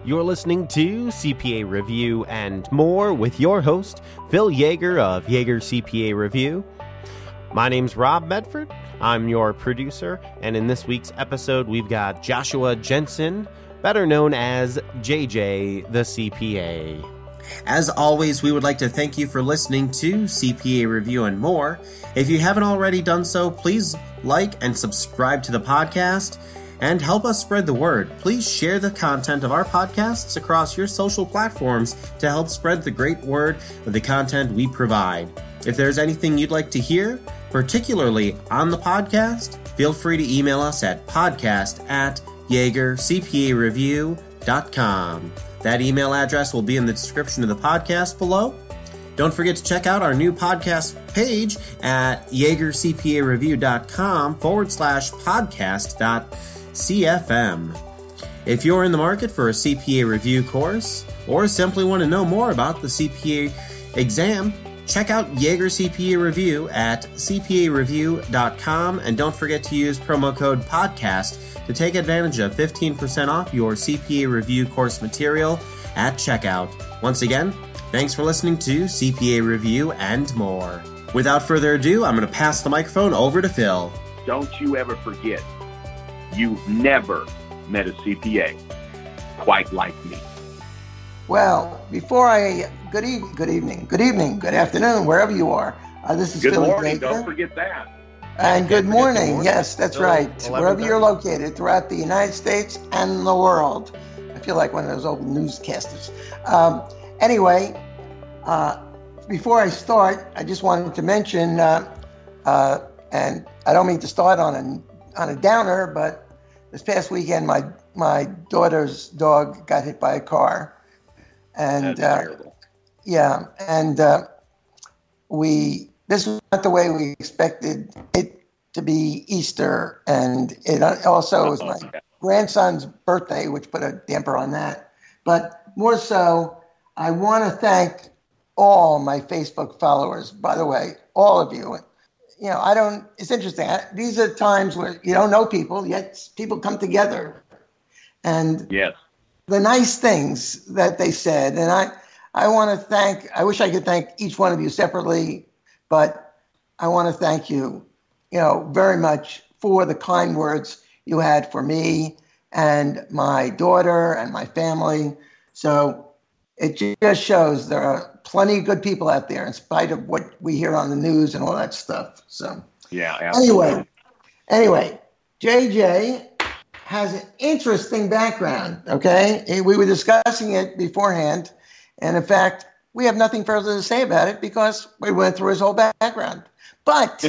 You're listening to CPA Review and More with your host, Phil Yeager of Yeager CPA Review. My name's Rob Medford. I'm your producer, and in this week's episode, we've got Joshua Jensen, better known as JJ the CPA. As always, we would like to thank you for listening to CPA Review and More. If you haven't already done so, please like and subscribe to the podcast and help us spread the word. Please share the content of our podcasts across your social platforms to help spread the great word of the content we provide. If there's anything you'd like to hear, particularly on the podcast, feel free to email us at podcast@YeagerCPAReview.com. That email address will be in the description of the podcast below. Don't forget to check out our new podcast page at YeagerCPAReview.com/podcast.CFM. If you're in the market for a CPA review course or simply want to know more about the CPA exam, check out Yeager CPA Review at CPAReview.com, and don't forget to use promo code PODCAST to take advantage of 15% off your CPA Review course material at checkout. Once again, thanks for listening to CPA Review and More. Without further ado, I'm going to pass the microphone over to Phil. Don't you ever forget, you've never met a CPA quite like me. Well, good evening, good afternoon, wherever you are. This is Good Philly morning, Baker. don't forget that. And good morning. Yes, that's Still right. 11:30. Wherever you're located throughout the United States and the world. I feel like one of those old newscasters. Anyway, before I start, I just wanted to mention, and I don't mean to start on a downer, but this past weekend, my daughter's dog got hit by a car, and That's terrible. yeah, and this was not the way we expected it to be Easter, and it also was my grandson's birthday, which put a damper on that. But more so, I want to thank all my Facebook followers, by the way, all of you. You know, it's interesting. These are times where you don't know people, yet people come together. And Yes. the nice things that they said, and I want to thank, I wish I could thank each one of you separately, but I want to thank you, very much for the kind words you had for me and my daughter and my family. So it just shows there are plenty of good people out there in spite of what we hear on the news and all that stuff. So Yeah, absolutely. anyway, JJ has an interesting background, okay? We were discussing it beforehand, and in fact, we have nothing further to say about it because we went through his whole background. But,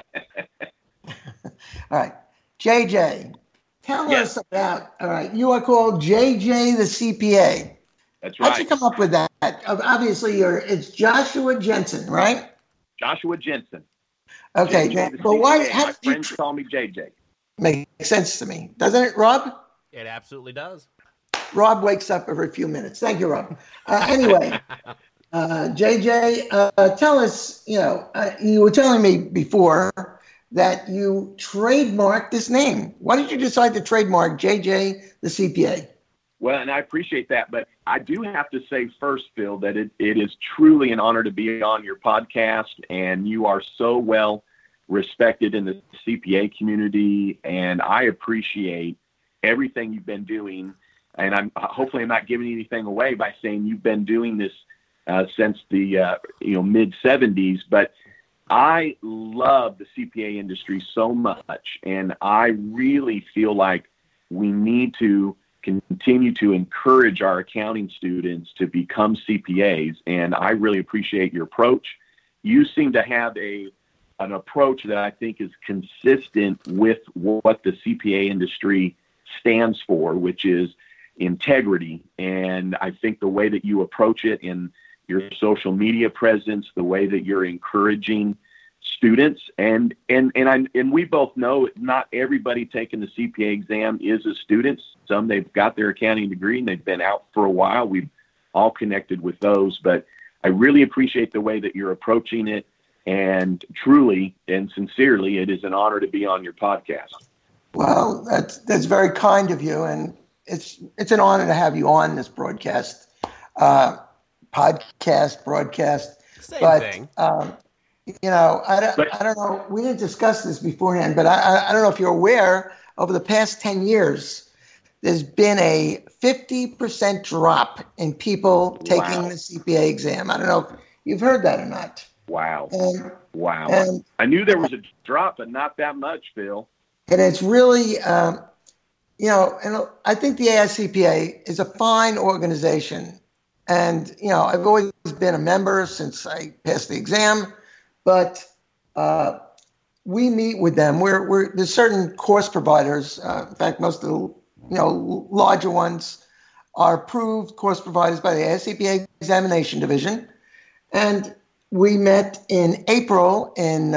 all right, JJ, tell Yes. us about, all right, you are called JJ the CPA. That's right. How'd you come up with that? Obviously, it's Joshua Jensen, right? Joshua Jensen. Okay, JJ the but why? CPA. How My did you friends call me JJ. Makes sense to me, doesn't it, Rob? It absolutely does. Rob wakes up every few minutes. Thank you, Rob. Anyway, JJ, tell us. You were telling me before that you trademarked this name. Why did you decide to trademark JJ the CPA? Well, and I appreciate that, but I do have to say first, Phil, that it is truly an honor to be on your podcast, and you are so well respected in the CPA community, and I appreciate everything you've been doing. And I'm hopefully I'm not giving anything away by saying you've been doing this since the mid 70s, but I love the CPA industry so much, and I really feel like we need to continue to encourage our accounting students to become CPAs, and I really appreciate your approach. You seem to have an approach that I think is consistent with what the CPA industry stands for, which is integrity. And I think the way that you approach it in your social media presence, the way that you're encouraging students, and we both know not everybody taking the CPA exam is a student. Some, they've got their accounting degree and they've been out for a while. We've all connected with those, but I really appreciate the way that you're approaching it, and truly and sincerely, it is an honor to be on your podcast. Well, that's very kind of you, and it's an honor to have you on this broadcast. Broadcast. Same thing. I don't know. We didn't discuss this beforehand, but I don't know if you're aware. Over the past 10 years, there's been a 50% drop in people taking the CPA exam. I don't know if you've heard that or not. Wow. Wow. And I knew there was a drop, but not that much, Phil. And it's really, and I think the AICPA is a fine organization. And, I've always been a member since I passed the exam, but we meet with them. There's certain course providers. In fact, most of the, larger ones are approved course providers by the AICPA Examination Division. And we met in April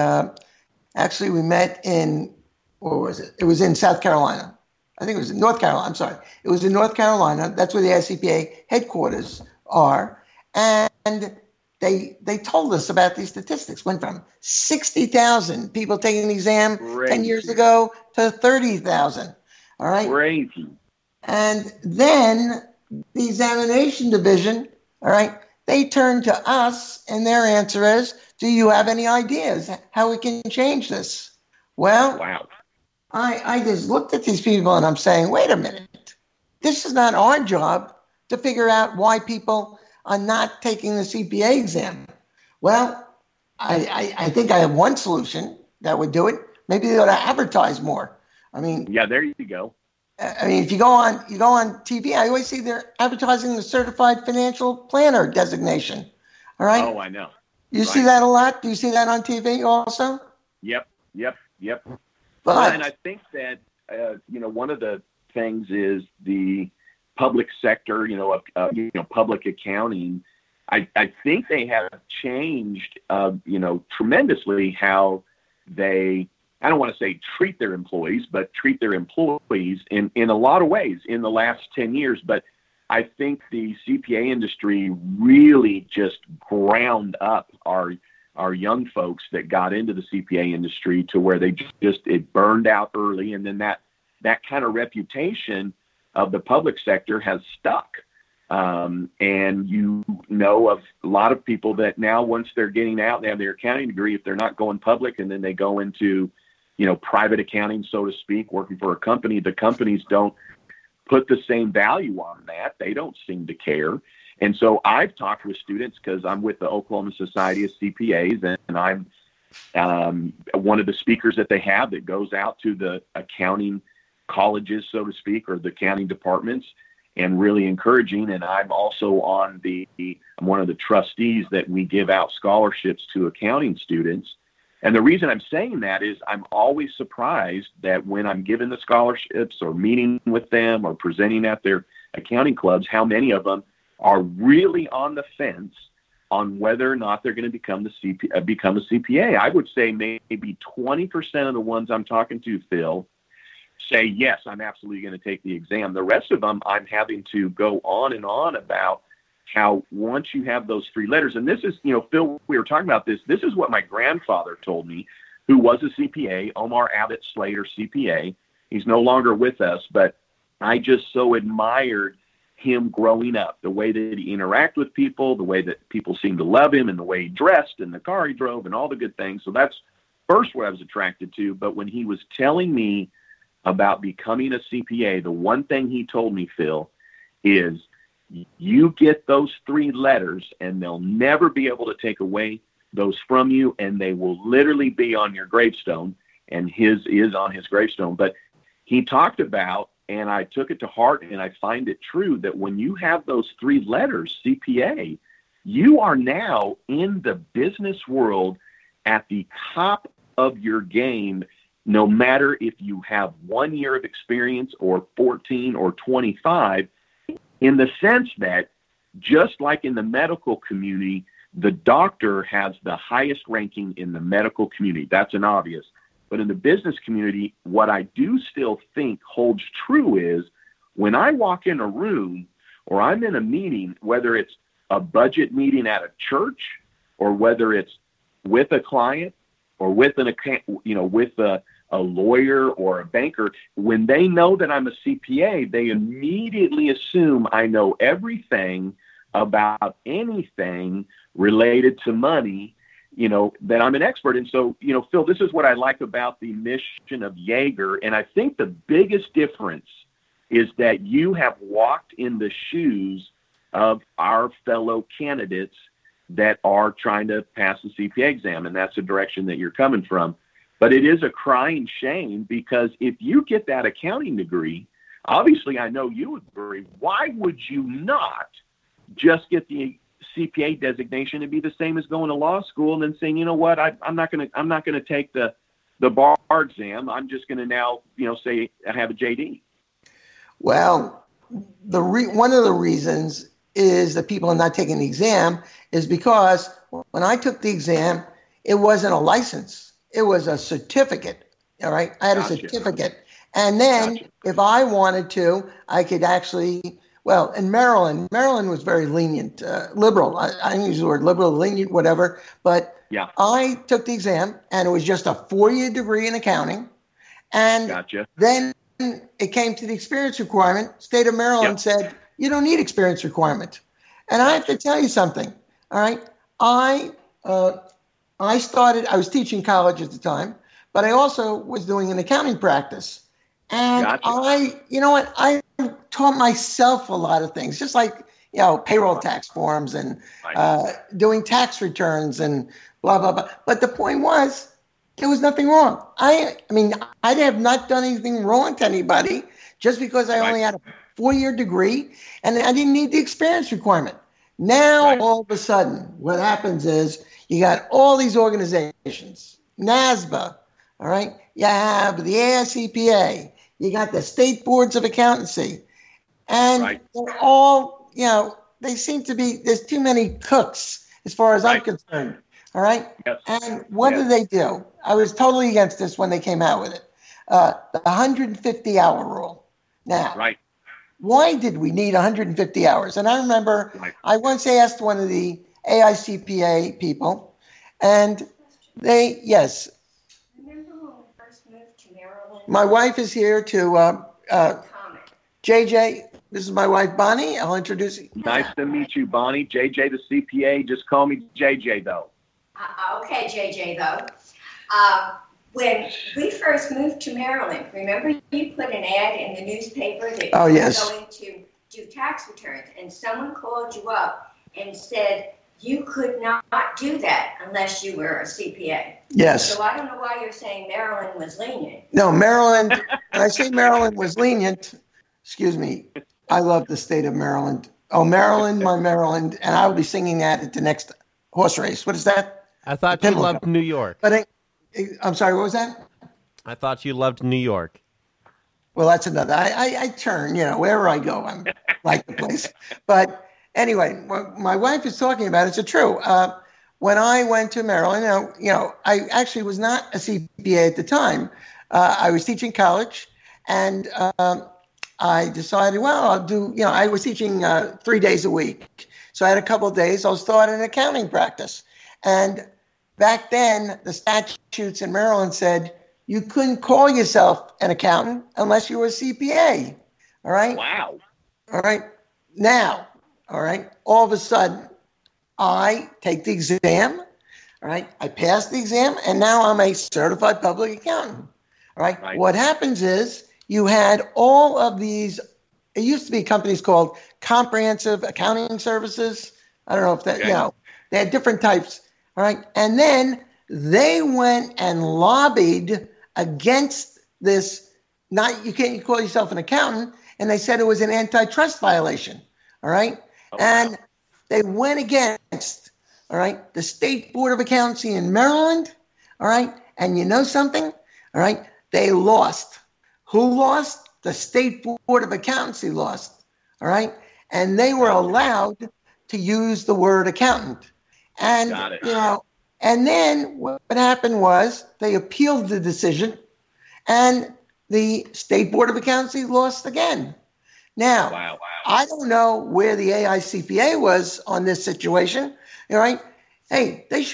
we met in, what was it? It was in South Carolina. I think it was in North Carolina. I'm sorry. It was in North Carolina. That's where the AICPA headquarters are. And they told us about these statistics. Went from 60,000 people taking the exam 10 years ago to 30,000. All right. Crazy. And then the examination division, all right, they turned to us, and their answer is, do you have any ideas how we can change this? Well, wow. I just looked at these people, and I'm saying, wait a minute. This is not our job to figure out why people are not taking the CPA exam. Well, I think I have one solution that would do it. Maybe they ought to advertise more. I mean, yeah, there you go. I mean, if you go on TV, I always see they're advertising the certified financial planner designation. All right. Oh, I know. You see that a lot? Do you see that on TV also? Yep. But, and I think that, one of the things is the public sector, public accounting. I think they have changed, tremendously how they, I don't want to say treat their employees, but treat their employees in a lot of ways in the last 10 years. But I think the CPA industry really just ground up our young folks that got into the CPA industry to where they it burned out early. And then that kind of reputation of the public sector has stuck. And of a lot of people that now, once they're getting out, they have their accounting degree, if they're not going public and then they go into, private accounting, so to speak, working for a company, the companies don't put the same value on that. They don't seem to care. And so I've talked with students because I'm with the Oklahoma Society of CPAs, and I'm one of the speakers that they have that goes out to the accounting colleges, so to speak, or the accounting departments, and really encouraging. And I'm also I'm one of the trustees that we give out scholarships to accounting students. And the reason I'm saying that is I'm always surprised that when I'm giving the scholarships or meeting with them or presenting at their accounting clubs, how many of them are really on the fence on whether or not they're going to become a CPA. I would say maybe 20% of the ones I'm talking to, Phil, say, yes, I'm absolutely going to take the exam. The rest of them, I'm having to go on and on about how once you have those three letters, and this is, Phil, we were talking about this. This is what my grandfather told me, who was a CPA, Omar Abbott Slater, CPA. He's no longer with us, but I just so admired him growing up, the way that he interacted with people, the way that people seemed to love him, and the way he dressed, and the car he drove, and all the good things. So that's first what I was attracted to. But when he was telling me about becoming a CPA, the one thing he told me, Phil, is you get those three letters and they'll never be able to take away those from you, and they will literally be on your gravestone, and his is on his gravestone. But he talked about, and I took it to heart, and I find it true, that when you have those three letters, CPA, you are now in the business world at the top of your game, no matter if you have 1 year of experience or 14 or 25, in the sense that just like in the medical community, the doctor has the highest ranking in the medical community. That's an obvious. But in the business community, what I do still think holds true is when I walk in a room or I'm in a meeting, whether it's a budget meeting at a church or whether it's with a client or with with a lawyer or a banker, when they know that I'm a CPA, they immediately assume I know everything about anything related to money, that I'm an expert. And so, Phil, this is what I like about the mission of Jaeger. And I think the biggest difference is that you have walked in the shoes of our fellow candidates that are trying to pass the CPA exam. And that's the direction that you're coming from. But it is a crying shame, because if you get that accounting degree, obviously I know you agree, why would you not just get the CPA designation and be the same as going to law school and then saying, you know what, I'm not going to take the bar exam. I'm just going to now, say I have a JD. Well, one of the reasons is that people are not taking the exam is because when I took the exam, it wasn't a license. It was a certificate. All right. I had a certificate. And then if I wanted to, I could actually, well, in Maryland was very lenient, liberal. I use the word liberal, lenient, whatever. But I took the exam, and it was just a 4-year degree in accounting. And then it came to the experience requirement. State of Maryland said, you don't need experience requirement. And I have to tell you something. All right. I was teaching college at the time, but I also was doing an accounting practice. And I taught myself a lot of things, just like, payroll tax forms and doing tax returns and blah, blah, blah. But the point was, there was nothing wrong. I have not done anything wrong to anybody just because I only had a 4-year degree and I didn't need the experience requirement. Now, all of a sudden, what happens is you got all these organizations, NASBA, all right? You have the AICPA. You got the state boards of accountancy. And they're all, they seem to be, there's too many cooks as far as I'm concerned, all right? Yes. And what do? I was totally against this when they came out with it. The 150-hour rule. Now, why did we need 150 hours? And I remember I once asked one of the AICPA people, and they, Remember when we first moved to Maryland? My wife is here to, JJ, this is my wife, Bonnie. I'll introduce you. Nice to meet you, Bonnie. JJ, the CPA. Just call me JJ, though. Okay, JJ, though. When we first moved to Maryland, remember you put an ad in the newspaper that you were going to do tax returns, and someone called you up and said you could not do that unless you were a CPA. Yes. So I don't know why you're saying Maryland was lenient. No, Maryland, when I say Maryland was lenient, excuse me, I love the state of Maryland. Oh, Maryland, my Maryland, and I'll be singing that at the next horse race. What is that? I thought you loved New York. But I'm sorry, what was that? I thought you loved New York. Well, that's another. I turn, wherever I go, I'm like the place. But anyway, what my wife is talking about, it's true. When I went to Maryland, I actually was not a CPA at the time. I was teaching college, and I decided, I'll do, I was teaching 3 days a week. So I had a couple of days. I'll start an accounting practice. And back then, the statutes in Maryland said you couldn't call yourself an accountant unless you were a CPA. All right? Wow. All right. Now, all right, all of a sudden, I take the exam. All right. I pass the exam, and now I'm a certified public accountant. All right. What happens is you had all of these, it used to be companies called Comprehensive Accounting Services. I don't know if that, they had different types. All right. And then they went and lobbied against this, you can't call yourself an accountant, and they said it was an antitrust violation. All right. And they went against, all right, the State Board of Accountancy in Maryland. All right. And you know something? All right. They lost. Who lost? The State Board of Accountancy lost. All right. And they were allowed to use the word accountant. And, and then what happened was they appealed the decision, and the State Board of Accountancy lost again. Now, I don't know where the AICPA was on this situation. All right. Hey, they should have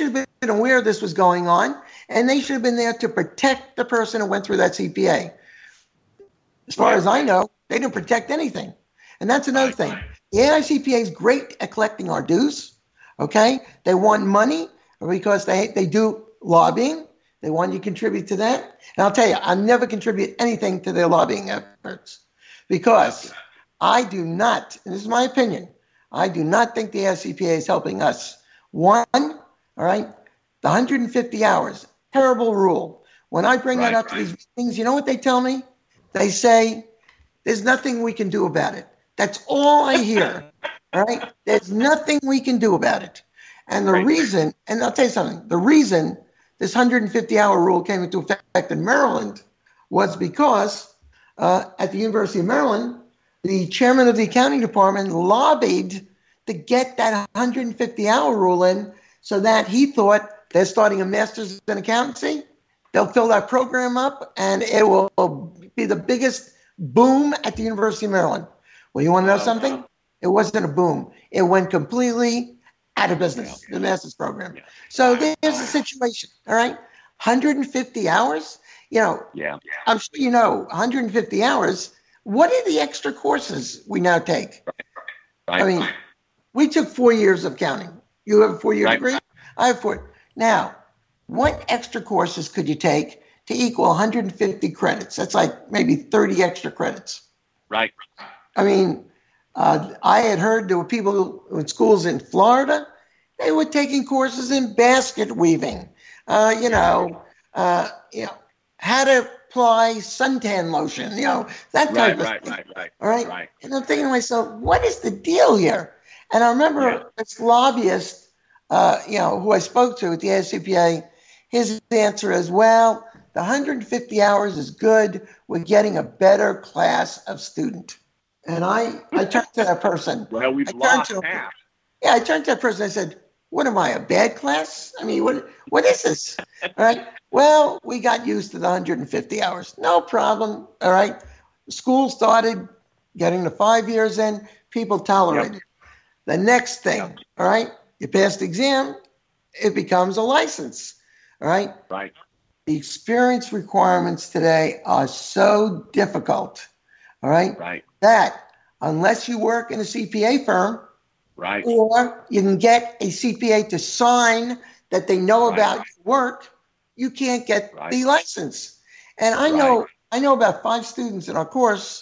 aware this was going on, and they should have been there to protect the person who went through that CPA. As far as I know, they didn't protect anything. And that's another thing. The AICPA is great at collecting our dues, okay? They want money because they do lobbying. They want you to contribute to that. And I'll tell you, I'll never contribute anything to their lobbying efforts because I do not, and this is my opinion, I do not think the AICPA is helping us. One, all right, the 150 hours, terrible rule. When I bring that up to these meetings, you know what they tell me? They say, there's nothing we can do about it. That's all I hear, all right? There's nothing we can do about it. And the reason, and I'll tell you something, the reason this 150-hour rule came into effect in Maryland was because at the University of Maryland, the chairman of the accounting department lobbied to get that 150-hour rule in so that he thought they're starting a master's in accountancy. They'll fill that program up, and it will be the biggest boom at the University of Maryland. Well, you want to know something? It wasn't a boom. It went completely out of business, the master's program. So there's a situation, all right? 150 hours, I'm sure you know, 150 hours, what are the extra courses we now take? I mean, we took 4 years of accounting. You have a 4-year degree? I have 4. Now, what extra courses could you take to equal 150 credits? That's like maybe 30 extra credits. Right. I mean, I had heard there were people in schools in Florida, they were taking courses in basket weaving, how to apply suntan lotion, that type of thing. Right. All right. And I'm thinking to myself, what is the deal here? And I remember this lobbyist, who I spoke to at the AICPA, his answer is, well, the 150 hours is good. We're getting a better class of student. And I turned to that person. Well, we've lost half. Yeah, I turned to that person. I said, what am I, a bad class? I mean, what is this? All right. Well, we got used to the 150 hours. No problem. All right. School started getting the 5 years in. People tolerated it. The next thing, all right, you pass the exam, it becomes a license. All right. Right. The experience requirements today are so difficult. All right. Right. That unless you work in a CPA firm, right, or you can get a CPA to sign that they know about your work, you can't get the license. And I know about 5 students in our course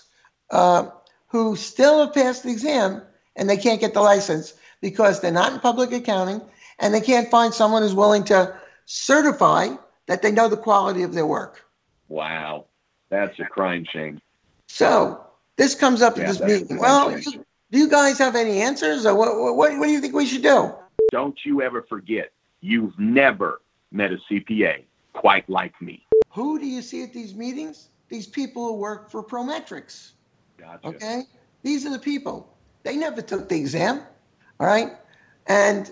who still have passed the exam and they can't get the license because they're not in public accounting and they can't find someone who's willing to certify that they know the quality of their work. Wow. That's a crying shame. So this comes up at this meeting. Well, do you guys have any answers? Or what do you think we should do? Don't you ever forget, you've never met a CPA quite like me. Who do you see at these meetings? These people who work for Prometrics. Gotcha. Okay? These are the people. They never took the exam. All right? And,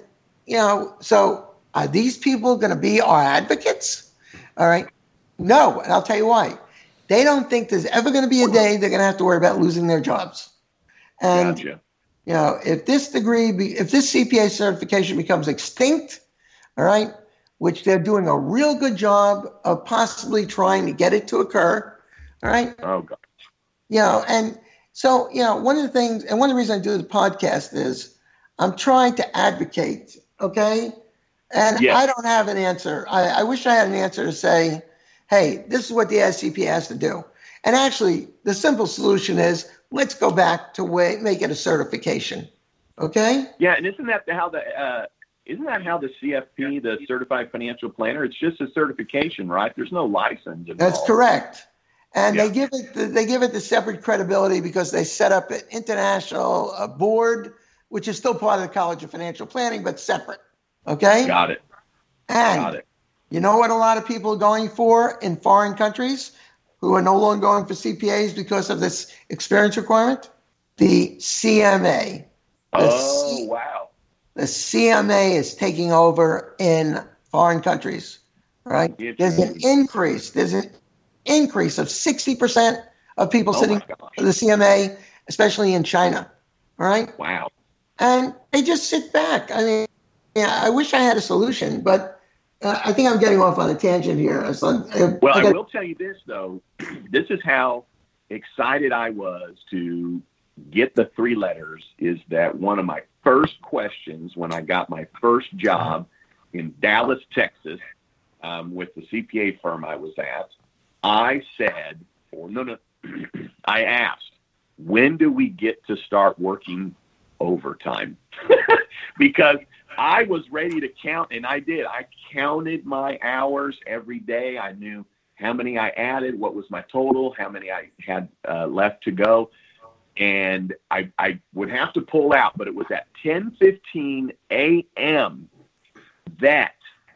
so are these people going to be our advocates? All right? No, and I'll tell you why. They don't think there's ever going to be a day they're going to have to worry about losing their jobs. And, gotcha. If this CPA certification becomes extinct, all right, which they're doing a real good job of possibly trying to get it to occur, all right? Oh, God. And so, one of the things, and one of the reasons I do the podcast is I'm trying to advocate, okay? And I don't have an answer. I wish I had an answer to say, hey, this is what the AICPA has to do. And actually, the simple solution is let's go back to make it a certification. Okay? Yeah, and isn't that how the CFP, the Certified Financial Planner, it's just a certification, right? There's no license involved. That's correct. And they give it the separate credibility because they set up an international board, which is still part of the College of Financial Planning, but separate. Okay? Got it. And you know what a lot of people are going for in foreign countries who are no longer going for CPAs because of this experience requirement? The CMA. Wow. The CMA is taking over in foreign countries, right? There's an increase of 60% of people sitting for the CMA, especially in China, all right? Wow. And they just sit back. I mean, I wish I had a solution, but I think I'm getting off on a tangent here. So, I will tell you this, though. This is how excited I was to get the 3 letters, is that one of my first questions when I got my first job in Dallas, Texas, with the CPA firm I was at, I said, I asked, when do we get to start working overtime? Because I was ready to count, and I did. I counted my hours every day. I knew how many I added, what was my total, how many I had left to go. And I would have to pull out, but it was at 10:15 a.m. that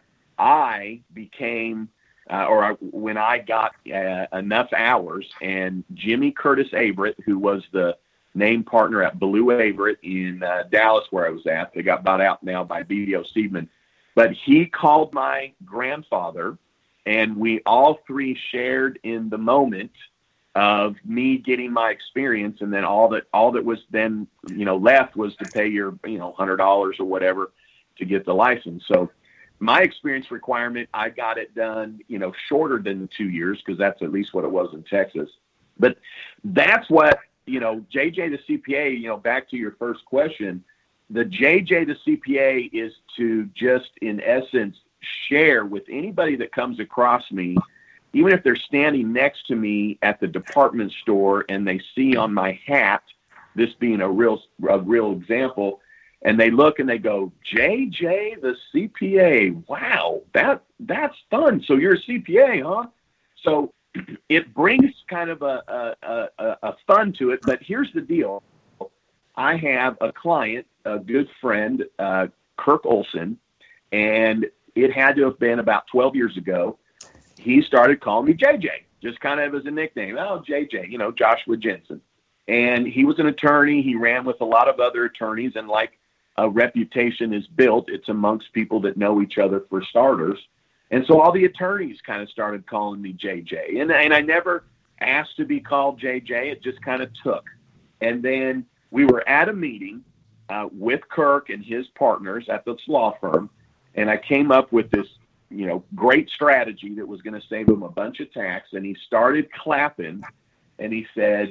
I became, when I got enough hours, and Jimmy Curtis Averett, who was the name partner at Blue Averett in Dallas, where I was at, they got bought out now by BDO Seidman, but he called my grandfather, and we all 3 shared in the moment of me getting my experience, and then all that was then left was to pay your $100 or whatever to get the license. So my experience requirement, I got it done shorter than 2 years, because that's at least what it was in Texas. But that's what JJ the CPA. Back to your first question, the JJ the CPA is to just in essence share with anybody that comes across me. Even if they're standing next to me at the department store and they see on my hat, this being a real example, and they look and they go, JJ, the CPA, wow, that's fun. So you're a CPA, huh? So it brings kind of a fun to it. But here's the deal. I have a client, a good friend, Kirk Olson, and it had to have been about 12 years ago. He started calling me JJ, just kind of as a nickname. Oh, JJ, Joshua Jensen. And he was an attorney. He ran with a lot of other attorneys, and like a reputation is built, it's amongst people that know each other, for starters. And so all the attorneys kind of started calling me JJ. And I never asked to be called JJ. It just kind of took. And then we were at a meeting with Kirk and his partners at this law firm, and I came up with this great strategy that was going to save him a bunch of tax. And he started clapping, and he said,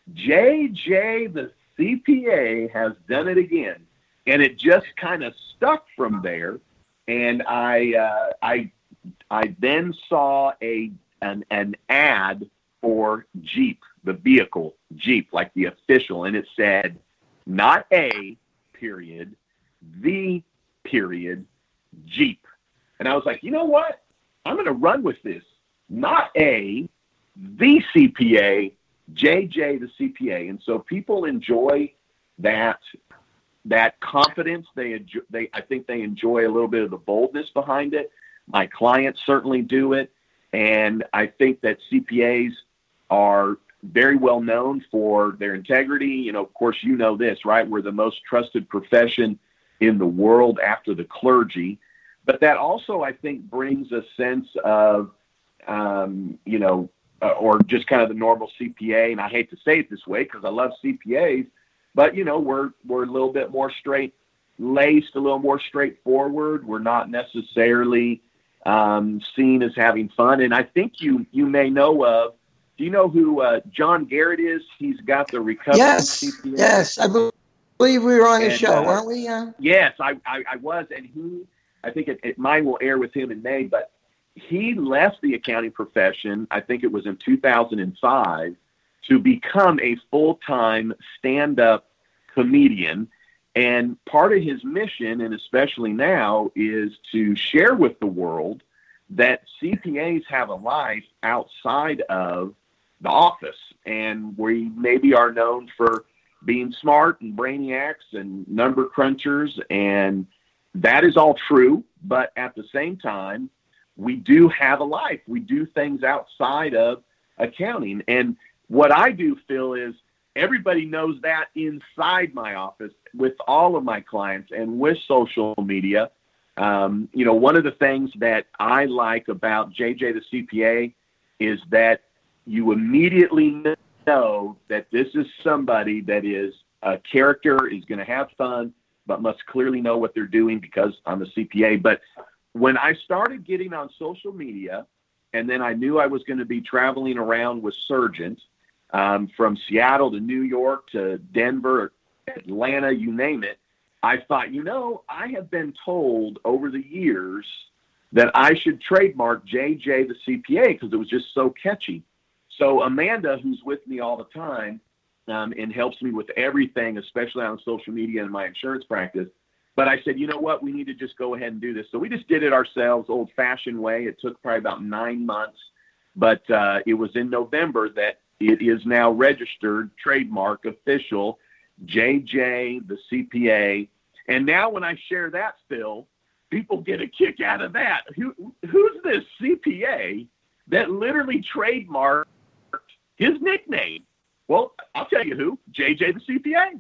JJ, the CPA, has done it again. And it just kind of stuck from there. And I then saw an ad for Jeep, the vehicle Jeep, like the official. And it said, not a period, the period Jeep. And I was like, you know what? I'm going to run with this. Not the CPA, JJ, the CPA. And so people enjoy that confidence. I think they enjoy a little bit of the boldness behind it. My clients certainly do it. And I think that CPAs are very well known for their integrity. Of course, this, right? We're the most trusted profession in the world after the clergy. But that also, I think, brings a sense of, or just kind of the normal CPA. And I hate to say it this way because I love CPAs, but, we're a little bit more straight-laced, a little more straightforward. We're not necessarily seen as having fun. And I think you may know of, do you know who John Garrett is? He's got the recovery CPA. Yes, I believe we were on his show, weren't we? Yes, I was. And I think mine will air with him in May, but he left the accounting profession, I think it was in 2005, to become a full-time stand-up comedian. And part of his mission, and especially now, is to share with the world that CPAs have a life outside of the office. And we maybe are known for being smart and brainiacs and number crunchers, and that is all true. But at the same time, we do have a life. We do things outside of accounting. And what I do, Phil, is everybody knows that inside my office with all of my clients and with social media. One of the things that I like about JJ the CPA is that you immediately know that this is somebody that is a character, is going to have fun, but must clearly know what they're doing because I'm a CPA. But when I started getting on social media, and then I knew I was going to be traveling around with surgeons from Seattle to New York to Denver, Atlanta, you name it, I thought, I have been told over the years that I should trademark JJ the CPA because it was just so catchy. So Amanda, who's with me all the time and helps me with everything, especially on social media and my insurance practice, but I said, you know what, we need to just go ahead and do this. So we just did it ourselves, old-fashioned way. It took probably about 9 months, but it was in November that it is now registered, trademark, official, JJ the CPA. And now when I share that, Phil, people get a kick out of that. Who's this CPA that literally trademarked his nickname? Well, I'll tell you who, JJ the CPA.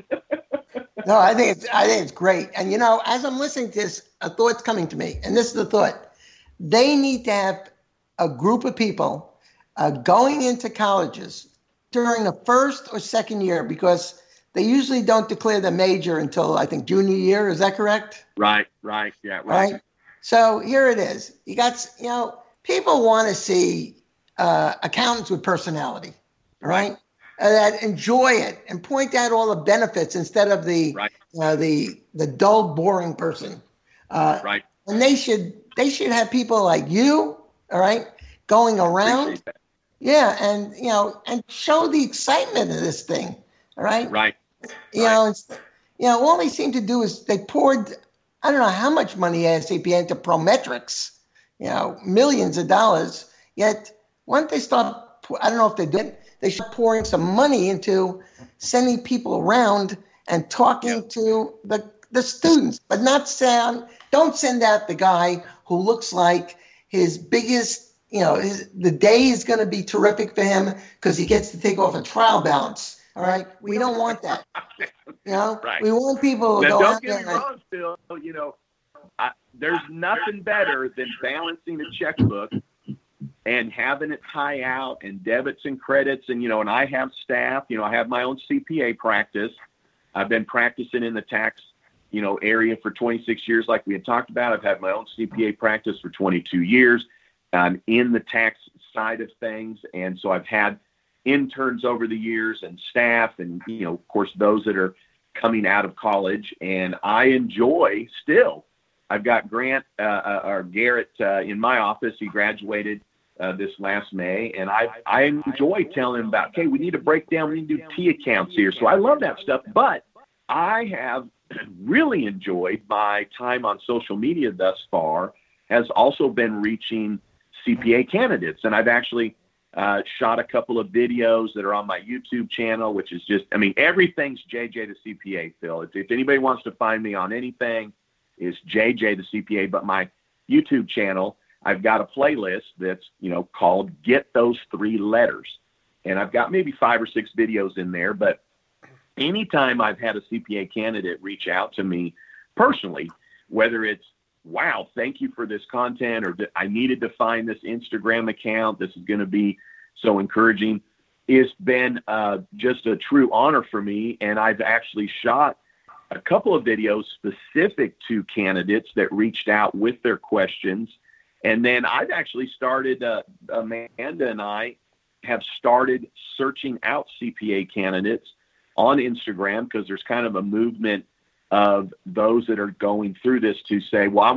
No, I think it's great. And, as I'm listening to this, a thought's coming to me. And this is the thought. They need to have a group of people going into colleges during the first or second year, because they usually don't declare the major until, I think, junior year. Is that correct? Right. Yeah, right. So here it is. You got, people want to see accountants with personality, right? That enjoy it and point out all the benefits instead of the dull, boring person. Right. And they should have people like you, all right, going around. Yeah, and and show the excitement of this thing, all right? Right. All they seem to do is they poured, I don't know how much money ASCPA into Prometrics, millions of dollars. Yet once they start, I don't know if they did, they start pouring some money into sending people around and talking to the students, but don't send out the guy who looks like his biggest, the day is going to be terrific for him because he gets to take off a trial balance. All right, we don't want that. Right. We want people to now, go don't out get there. me wrong, Phil. There's nothing better than balancing a checkbook and having it tie out and debits and credits. And, and I have staff, I have my own CPA practice. I've been practicing in the tax, area for 26 years, like we had talked about. I've had my own CPA practice for 22 years. I'm in the tax side of things. And so I've had interns over the years and staff and, of course, those that are coming out of college. And I enjoy still. I've got Garrett in my office. He graduated this last May, and I enjoy telling him about, okay, we need to break down, we need to do T accounts here. So I love that stuff, but I have really enjoyed my time on social media thus far has also been reaching CPA candidates. And I've actually shot a couple of videos that are on my YouTube channel, which is just, everything's JJ the CPA, Phil. If anybody wants to find me on anything, it's JJ the CPA, but my YouTube channel, I've got a playlist that's, called Get Those 3 Letters. And I've got maybe 5 or 6 videos in there, but anytime I've had a CPA candidate reach out to me personally, whether it's, wow, thank you for this content, or I needed to find this Instagram account, this is going to be so encouraging, it's been just a true honor for me. And I've actually shot a couple of videos specific to candidates that reached out with their questions. And then I've actually started, Amanda and I have started searching out CPA candidates on Instagram, because there's kind of a movement of those that are going through this to say, well,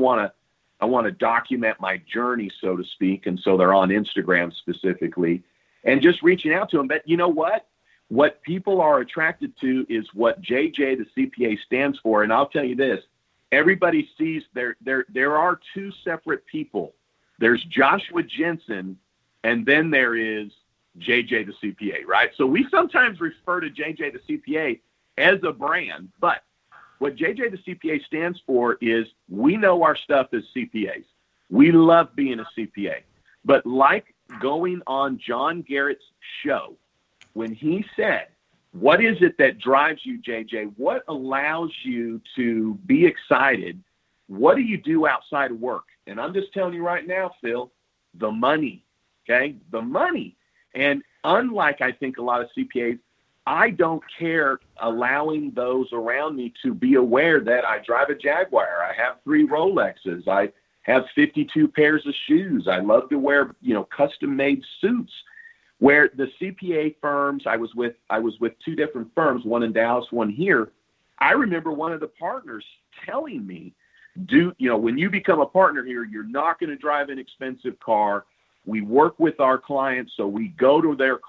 I want to document my journey, so to speak. And so they're on Instagram specifically and just reaching out to them. But you know what? What people are attracted to is what JJ, the CPA, stands for. And I'll tell you this, everybody sees there are 2 separate people. There's Joshua Jensen, and then there is JJ, the CPA, right? So we sometimes refer to JJ, the CPA, as a brand, but what JJ, the CPA, stands for is we know our stuff as CPAs. We love being a CPA. But like going on John Garrett's show, when he said, what is it that drives you, JJ? What allows you to be excited? What do you do outside of work? And I'm just telling you right now, Phil, the money, okay? The money. And unlike, I think, a lot of CPAs, I don't care allowing those around me to be aware that I drive a Jaguar. I have 3 Rolexes. I have 52 pairs of shoes. I love to wear, custom made suits. Where the CPA firms, I was with two different firms, one in Dallas, one here. I remember one of the partners telling me, when you become a partner here, you're not going to drive an expensive car. We work with our clients, so we go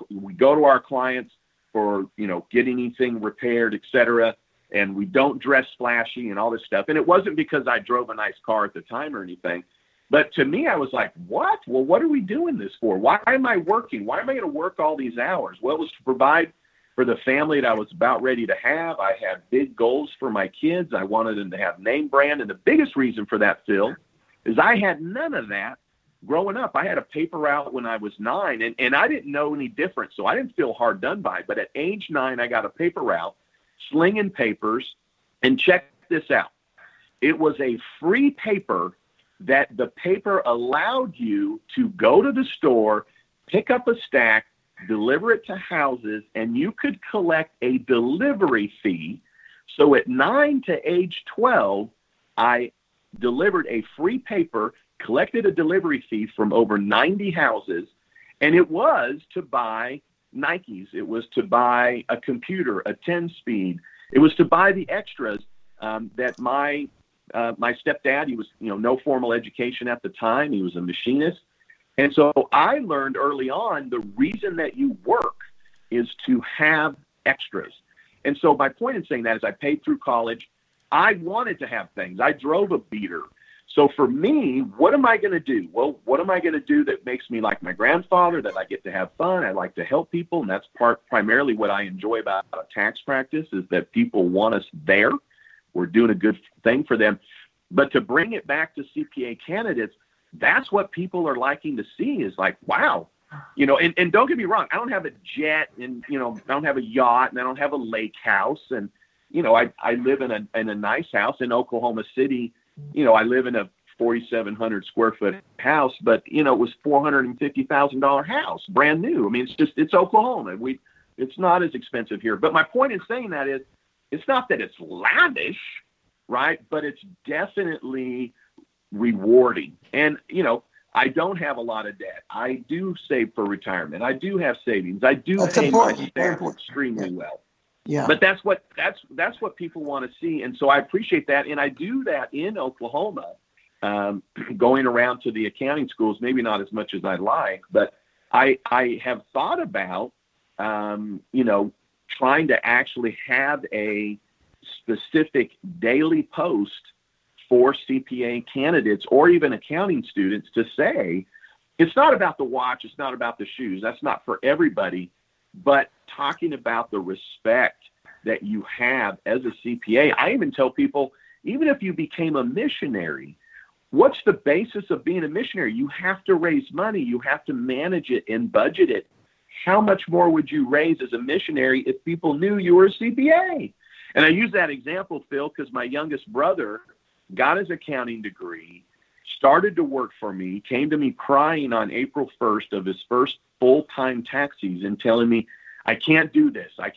to our clients for, getting anything repaired, et cetera. And we don't dress flashy and all this stuff. And it wasn't because I drove a nice car at the time or anything. But to me, I was like, what? Well, what are we doing this for? Why am I working? Why am I going to work all these hours? Well, it was to provide for the family that I was about ready to have. I had big goals for my kids. I wanted them to have name brand. And the biggest reason for that, Phil, is I had none of that growing up. I had a paper route when I was 9, and I didn't know any different. So I didn't feel hard done by. But at age 9, I got a paper route, slinging papers, and check this out. It was a free paper that the paper allowed you to go to the store, pick up a stack, deliver it to houses, and you could collect a delivery fee. So at 9 to age 12, I delivered a free paper, collected a delivery fee from over 90 houses, and it was to buy Nikes. It was to buy a computer, a 10-speed. It was to buy the extras that my stepdad, he was, no formal education at the time. He was a machinist. And so I learned early on the reason that you work is to have extras. And so my point in saying that is I paid through college. I wanted to have things. I drove a beater. So for me, what am I going to do? Well, what am I going to do that makes me like my grandfather, that I get to have fun? I like to help people. And that's primarily what I enjoy about tax practice is that people want us there. We're doing a good thing for them. But to bring it back to CPA candidates, that's what people are liking to see is like, wow, and don't get me wrong. I don't have a jet and, I don't have a yacht and I don't have a lake house. And, I live in a nice house in Oklahoma City. I live in a 4,700 square foot house, but, it was $450,000 house, brand new. I mean, it's Oklahoma. It's not as expensive here. But my point in saying that is, it's not that it's lavish, right? But it's definitely rewarding. And, I don't have a lot of debt. I do save for retirement. I do have savings. I do pay my staff extremely well. Yeah. But that's what people want to see. And so I appreciate that. And I do that in Oklahoma, going around to the accounting schools, maybe not as much as I'd like, but I have thought about, trying to actually have a specific daily post for CPA candidates or even accounting students to say, it's not about the watch, it's not about the shoes, that's not for everybody, but talking about the respect that you have as a CPA. I even tell people, even if you became a missionary, what's the basis of being a missionary? You have to raise money, you have to manage it and budget it. How much more would you raise as a missionary if people knew you were a CPA? And I use that example, Phil, because my youngest brother got his accounting degree, started to work for me, came to me crying on April 1st of his first full-time tax season, telling me, I can't do this. I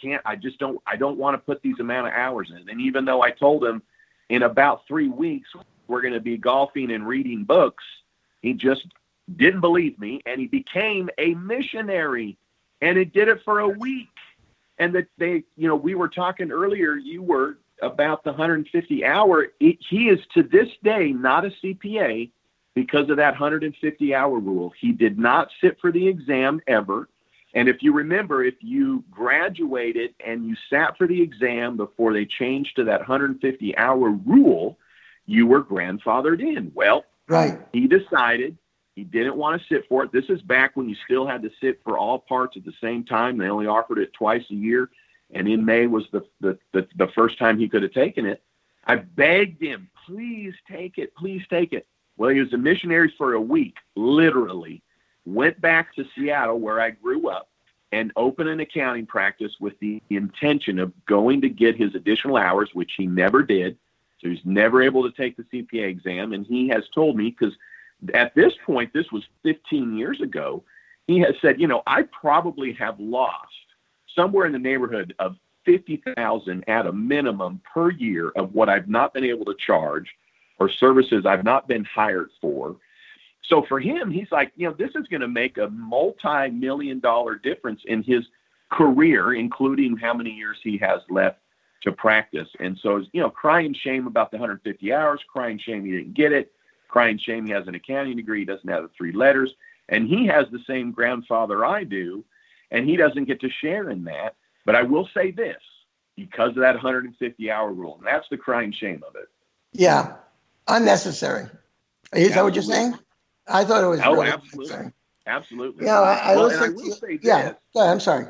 don't want to put these amount of hours in. And even though I told him in about 3 weeks, we're going to be golfing and reading books, he just didn't believe me. And he became a missionary, and he did it for a week. And that we were talking earlier, you were about the 150 hour. He is to this day not a CPA because of that 150 hour rule. He did not sit for the exam ever. And if you remember, if you graduated and you sat for the exam before they changed to that 150 hour rule, you were grandfathered in. Well, right. He decided he didn't want to sit for it. This is back when you still had to sit for all parts at the same time. They only offered it twice a year. And in May was the first time he could have taken it. I begged him, please take it, please take it. Well, he was a missionary for a week, literally. Went back to Seattle, where I grew up, and opened an accounting practice with the intention of going to get his additional hours, which he never did. So he's never able to take the CPA exam. And he has told me, because at this point, this was 15 years ago, he has said, I probably have lost somewhere in the neighborhood of $50,000 at a minimum per year of what I've not been able to charge or services I've not been hired for. So for him, he's like, this is going to make a multi-million-dollar difference in his career, including how many years he has left to practice. And so, crying shame about the 150 hours, crying shame he didn't get it, crying shame he has an accounting degree, he doesn't have the 3 letters, and he has the same grandfather I do, and he doesn't get to share in that. But I will say this, because of that 150-hour rule, and that's the crying shame of it. Yeah, unnecessary. Is that what you're saying? I thought it was really absolutely. Absolutely. Yeah, I listened to you. Say this, yeah, go ahead, I'm sorry.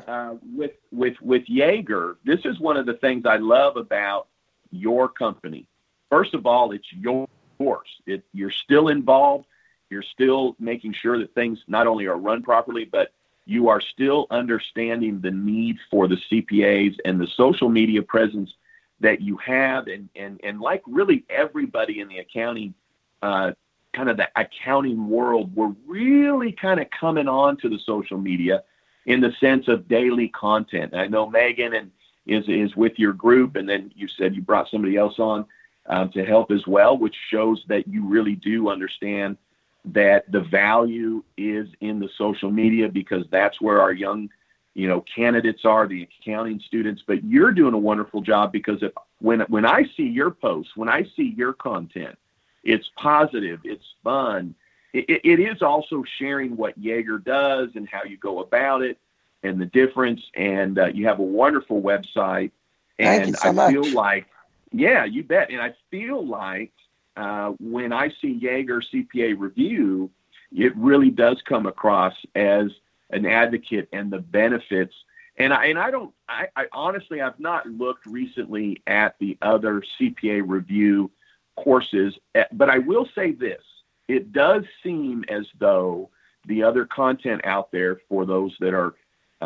With Jaeger, this is one of the things I love about your company. First of all, it's yours. You're still involved. You're still making sure that things not only are run properly, but you are still understanding the need for the CPAs and the social media presence that you have. And like really everybody in the accounting kind of the accounting world, we're really kind of coming on to the social media in the sense of daily content. I know Megan is with your group, and then you said you brought somebody else on to help as well, which shows that you really do understand that the value is in the social media, because that's where our young, candidates are, the accounting students. But you're doing a wonderful job, because when I see your posts, when I see your content, it's positive, it's fun. It is also sharing what Jaeger does and how you go about it and the difference. And you have a wonderful website. And Thank you so much. Feel like, yeah, you bet. And I feel like when I see Jaeger CPA Review, it really does come across as an advocate and the benefits. And I honestly, I've not looked recently at the other CPA Review courses, but I will say this: it does seem as though the other content out there for those that are,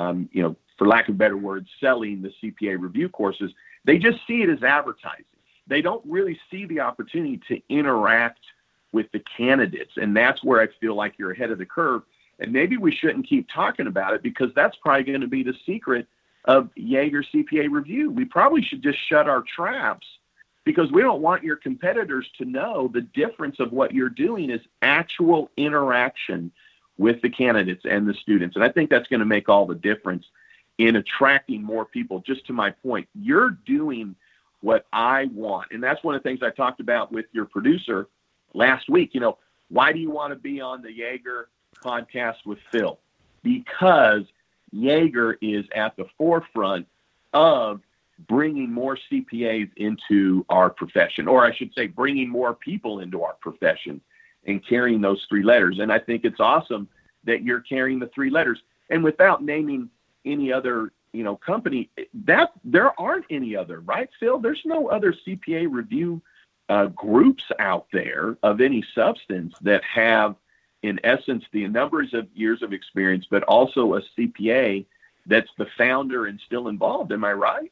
for lack of better words, selling the CPA Review courses, they just see it as advertising. They don't really see the opportunity to interact with the candidates. And that's where I feel like you're ahead of the curve. And maybe we shouldn't keep talking about it, because that's probably going to be the secret of Jaeger CPA Review. We probably should just shut our traps, because we don't want your competitors to know the difference of what you're doing is actual interaction with the candidates and the students. And I think that's going to make all the difference in attracting more people. Just to my point, you're doing what I want. And that's one of the things I talked about with your producer last week. Why do you want to be on the Jaeger podcast with Phil? Because Jaeger is at the forefront of bringing more CPAs into our profession, or I should say bringing more people into our profession and carrying those 3 letters. And I think it's awesome that you're carrying the 3 letters. And without naming any other, company, that there aren't any other, right, Phil? There's no other CPA Review groups out there of any substance that have, in essence, the numbers of years of experience, but also a CPA that's the founder and still involved. Am I right?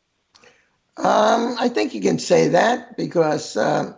I think you can say that, because, I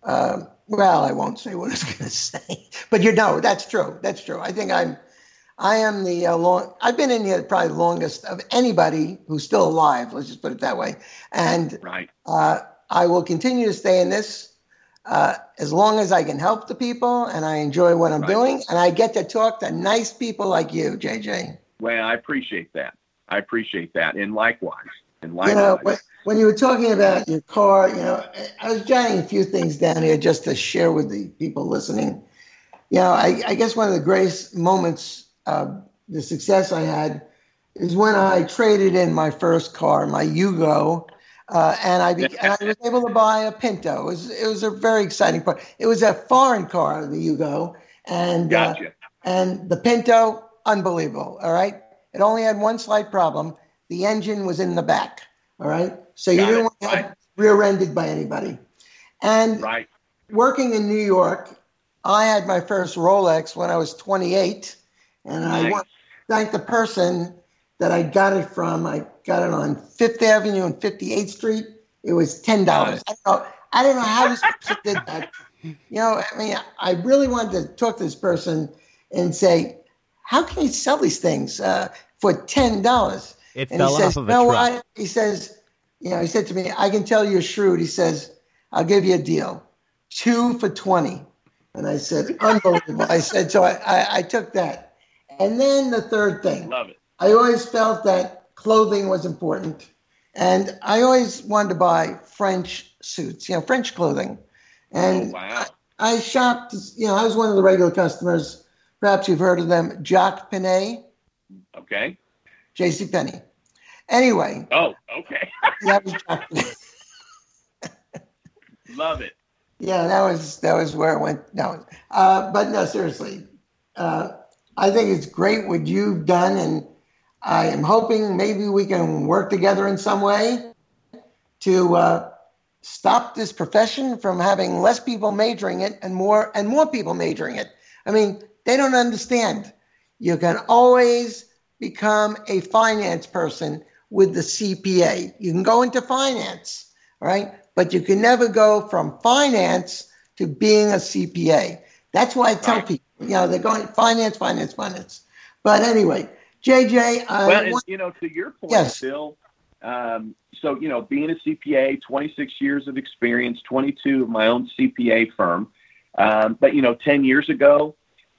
won't say what I was going to say, but that's true. That's true. I think I am I've been in here probably the longest of anybody who's still alive. Let's just put it that way. And right. I will continue to stay in this as long as I can help the people, and I enjoy what I'm doing, and I get to talk to nice people like you, JJ. Well, I appreciate that. And likewise. When you were talking about your car, I was jotting a few things down here just to share with the people listening. I guess one of the greatest moments of the success I had is when I traded in my first car, my Yugo, and I was able to buy a Pinto. It was a very exciting part. It was a foreign car, the Yugo, and gotcha. And the Pinto, unbelievable. All right, it only had one slight problem: the engine was in the back. All right, so you didn't want to get rear-ended by anybody. And working in New York, I had my first Rolex when I was 28, and I want to thank the person that I got it from. I got it on 5th Avenue and 58th Street. It was $10. I don't know how this person did that. I really wanted to talk to this person and say, how can you sell these things for $10? It fell off of a truck. He says, he said to me, I can tell you're shrewd. He says, I'll give you a deal. 2 for $20. And I said, unbelievable. I said, so I took that. And then the third thing. Love it. I always felt that clothing was important. And I always wanted to buy French suits, French clothing. And wow. I shopped, I was one of the regular customers. Perhaps you've heard of them, Jacques Penney. Okay. JCPenney. Anyway. Oh, okay. That was Jacques Penney. Love it. Yeah, that was where it went. No, but no, seriously. I think it's great what you've done, and I am hoping maybe we can work together in some way to stop this profession from having less people majoring it and more people majoring it. I mean, they don't understand. You can always become a finance person with the CPA. You can go into finance, all right? But you can never go from finance to being a CPA. That's why I tell people, they're going finance. But anyway, JJ. To your point, yes. Bill, so, being a CPA, 26 years of experience, 22 of my own CPA firm. But 10 years ago,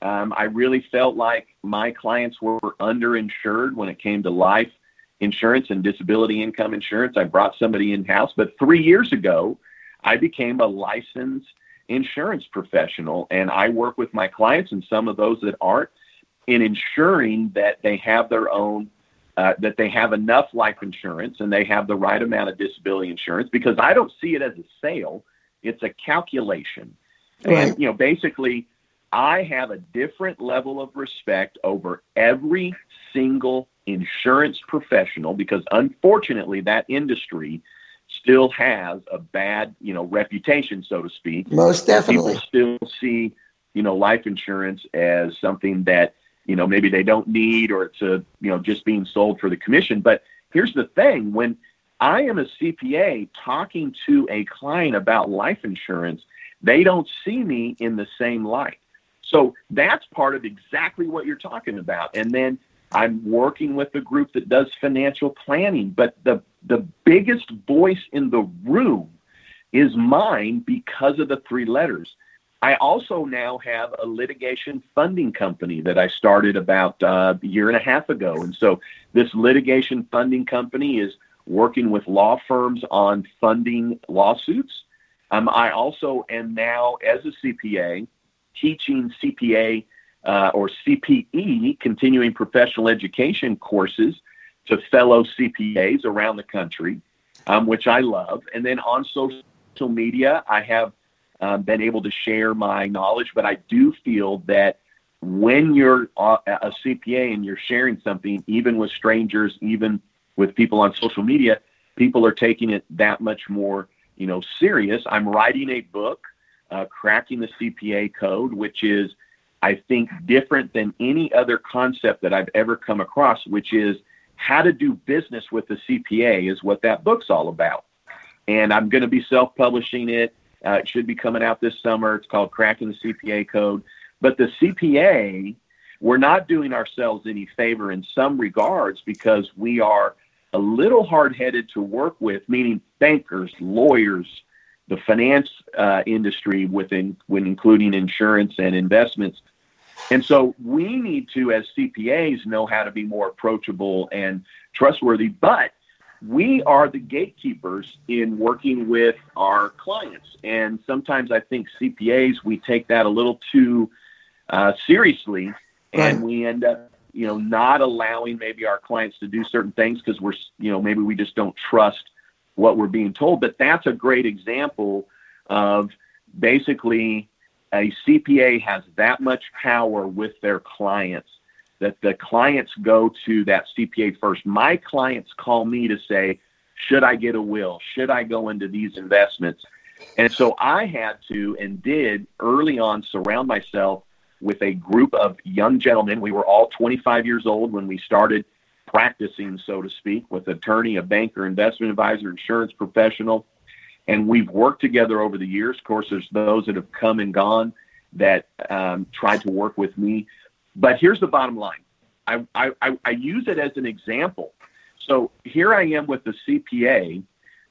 I really felt like my clients were underinsured when it came to life insurance and disability income insurance. I brought somebody in-house. But 3 years ago, I became a licensed insurance professional, and I work with my clients and some of those that aren't in ensuring that they have their own that they have enough life insurance and they have the right amount of disability insurance, because I don't see it as a sale. It's a calculation. Right. And, basically, I have a different level of respect over every single insurance professional, because unfortunately that industry still has a bad, reputation, so to speak. Most definitely. People still see, life insurance as something that, maybe they don't need, or it's just being sold for the commission. But here's the thing. When I am a CPA talking to a client about life insurance, they don't see me in the same light. So that's part of exactly what you're talking about. And then I'm working with a group that does financial planning, but the biggest voice in the room is mine because of the 3 letters. I also now have a litigation funding company that I started about a year and a half ago. And so this litigation funding company is working with law firms on funding lawsuits. I also am now, as a CPA, teaching CPA or CPE, continuing professional education courses, to fellow CPAs around the country, which I love. And then on social media, I have been able to share my knowledge, but I do feel that when you're a CPA and you're sharing something, even with strangers, even with people on social media, people are taking it that much more, serious. I'm writing a book, Cracking the CPA Code, which is, I think, different than any other concept that I've ever come across, which is how to do business with the CPA is what that book's all about. And I'm going to be self-publishing it. It should be coming out this summer. It's called Cracking the CPA Code. But the CPA, we're not doing ourselves any favor in some regards, because we are a little hard-headed to work with, meaning bankers, lawyers, the finance industry, when including insurance and investments. And so we need to, as CPAs, know how to be more approachable and trustworthy, but we are the gatekeepers in working with our clients. And sometimes I think CPAs, we take that a little too seriously, and we end up, not allowing maybe our clients to do certain things because we're, maybe we just don't trust what we're being told. But that's a great example of basically a CPA has that much power with their clients that the clients go to that CPA first. My clients call me to say, should I get a will? Should I go into these investments? And so I had to, and did early on, surround myself with a group of young gentlemen. We were all 25 years old when we started practicing, so to speak, with an attorney, a banker, investment advisor, insurance professional. And we've worked together over the years. Of course, there's those that have come and gone that tried to work with me. But here's the bottom line. I use it as an example. So here I am with the CPA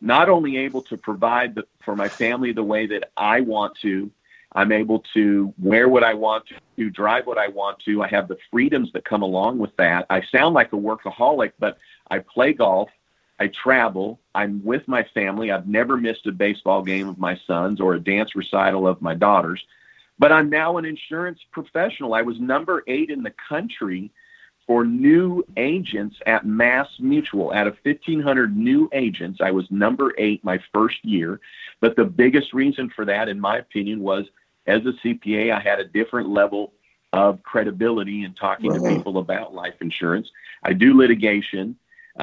not only able to provide for my family the way that I want to, I'm able to wear what I want to, drive what I want to. I have the freedoms that come along with that. I sound like a workaholic, but I play golf. I travel. I'm with my family. I've never missed a baseball game of my sons or a dance recital of my daughters. But I'm now an insurance professional. I was number 8 in the country for new agents at Mass Mutual. Out of 1,500 new agents, I was number 8 my first year. But the biggest reason for that, in my opinion, was as a CPA, I had a different level of credibility in talking to people about life insurance. I do litigation.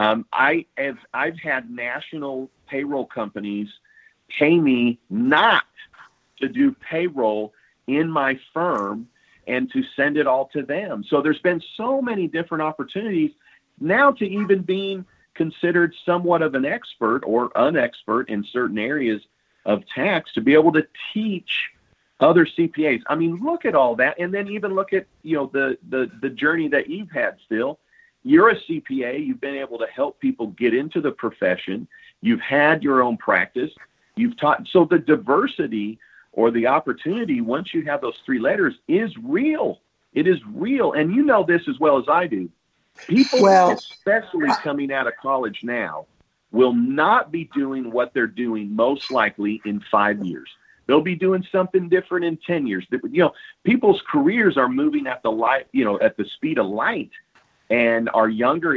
I've had national payroll companies pay me not to do payroll in my firm and to send it all to them. So there's been so many different opportunities now to even being considered somewhat of an expert or unexpert in certain areas of tax to be able to teach other CPAs. I mean, look at all that. And then even look at, the journey that you've had, Phil. You're a CPA. You've been able to help people get into the profession. You've had your own practice. You've taught. So the diversity or the opportunity, once you have those 3 letters, is real. It is real. And you know this as well as I do. People, especially coming out of college now, will not be doing what they're doing most likely in 5 years. They'll be doing something different in 10 years. People's careers are moving at the light, at the speed of light. And our younger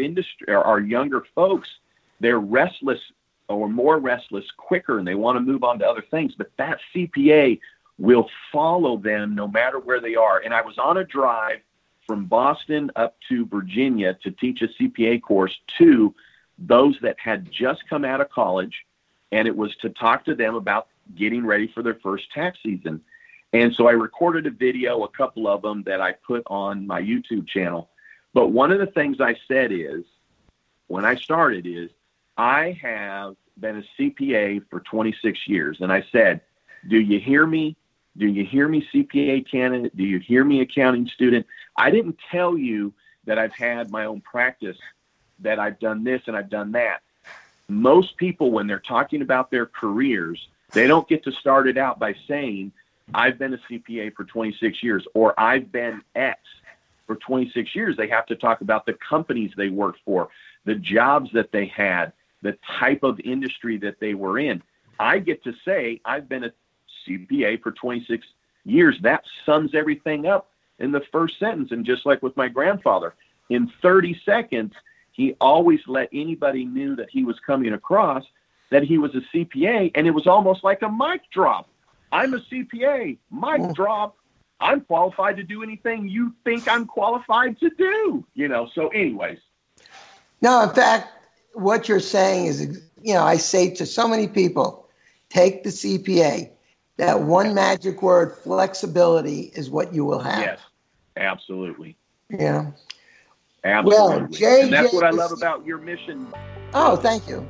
folks, they're restless or more restless quicker, and they want to move on to other things. But that CPA will follow them no matter where they are. And I was on a drive from Boston up to Virginia to teach a CPA course to those that had just come out of college, and it was to talk to them about getting ready for their first tax season. And so I recorded a video, a couple of them that I put on my YouTube channel. But one of the things I said is, when I started is, I have been a CPA for 26 years. And I said, do you hear me? Do you hear me, CPA candidate? Do you hear me, accounting student? I didn't tell you that I've had my own practice, that I've done this and I've done that. Most people, when they're talking about their careers, they don't get to start it out by saying, I've been a CPA for 26 years or I've been X for 26 years. They have to talk about the companies they worked for, the jobs that they had, the type of industry that they were in. I get to say I've been a CPA for 26 years. That sums everything up in the first sentence. And just like with my grandfather, in 30 seconds, he always let anybody knew that he was coming across that he was a CPA, and it was almost like a mic drop. I'm a CPA, mic drop. I'm qualified to do anything you think I'm qualified to do, So anyways. No, in fact, what you're saying is, I say to so many people, take the CPA. That one magic word, flexibility, is what you will have. Yes, absolutely. Yeah. Absolutely. Well, JJ, and that's what I love about your mission. Oh, thank you.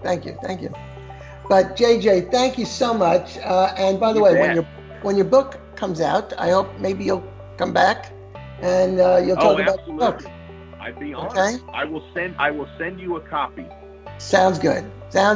But JJ, thank you so much. And by the way, when your book comes out, I hope maybe you'll come back and you'll talk about the book. I'd be honored. Okay. I will send you a copy. Sounds good.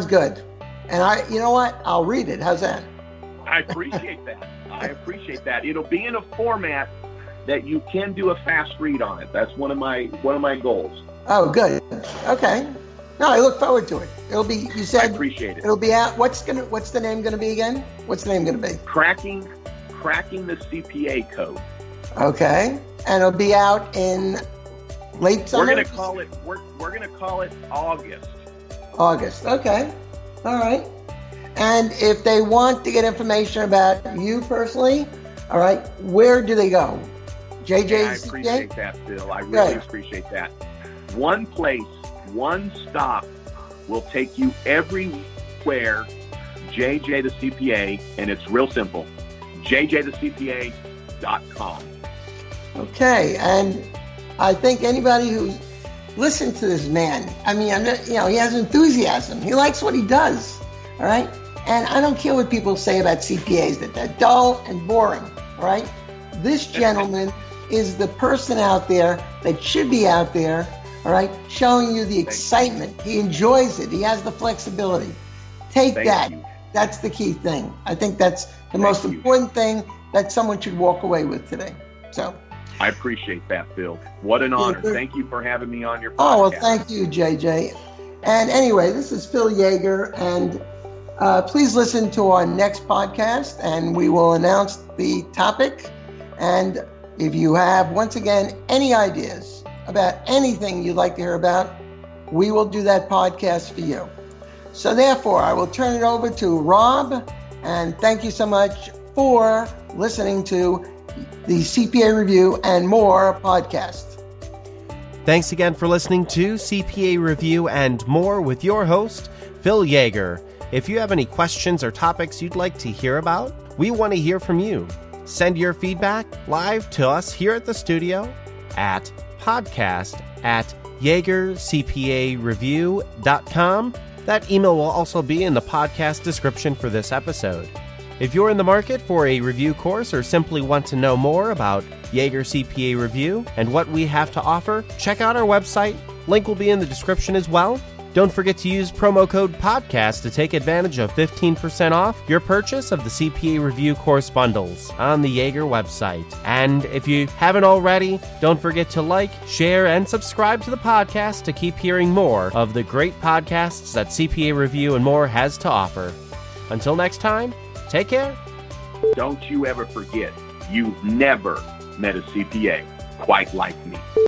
And you know what? I'll read it. How's that? I appreciate that. It'll be in a format that you can do a fast read on it. That's one of my goals. Oh, good. Okay. No, I look forward to it. It'll be. You said. I appreciate it. It'll be out. What's the name going to be again? What's the name going to be? Cracking the CPA Code. Okay, and it'll be out in late summer. We're gonna call it August. August. Okay. All right. And if they want to get information about you personally, all right, where do they go? JJ? I appreciate that, Phil. I really appreciate that. One place, one stop will take you everywhere. JJ the CPA, and it's real simple. JJthecpa.com. Okay, and I think anybody who's listened to this man, he has enthusiasm. He likes what he does, all right? And I don't care what people say about CPAs, that they're dull and boring, all right? This gentleman is the person out there that should be out there, all right, showing you the excitement. He enjoys it. He has the flexibility. Take Thank that. you. That's the key thing. I think that's the most important thing that someone should walk away with today. So I appreciate that, Phil. What an honor. Thank you for having me on your podcast. Oh, well, thank you, JJ. And anyway, this is Phil Yeager, and please listen to our next podcast, and we will announce the topic. And if you have, once again, any ideas about anything you'd like to hear about, we will do that podcast for you. So therefore, I will turn it over to Rob, and thank you so much for listening to the CPA Review and More podcast. Thanks again for listening to CPA Review and More with your host, Phil Yeager. If you have any questions or topics you'd like to hear about, we want to hear from you. Send your feedback live to us here at the studio at podcast@YeagerCPAReview.com. That email will also be in the podcast description for this episode. If you're in the market for a review course or simply want to know more about Yeager CPA Review and what we have to offer, check out our website. Link will be in the description as well. Don't forget to use promo code PODCAST to take advantage of 15% off your purchase of the CPA Review course bundles on the Yeager website. And if you haven't already, don't forget to like, share, and subscribe to the podcast to keep hearing more of the great podcasts that CPA Review and More has to offer. Until next time, take care. Don't you ever forget, you've never met a CPA quite like me.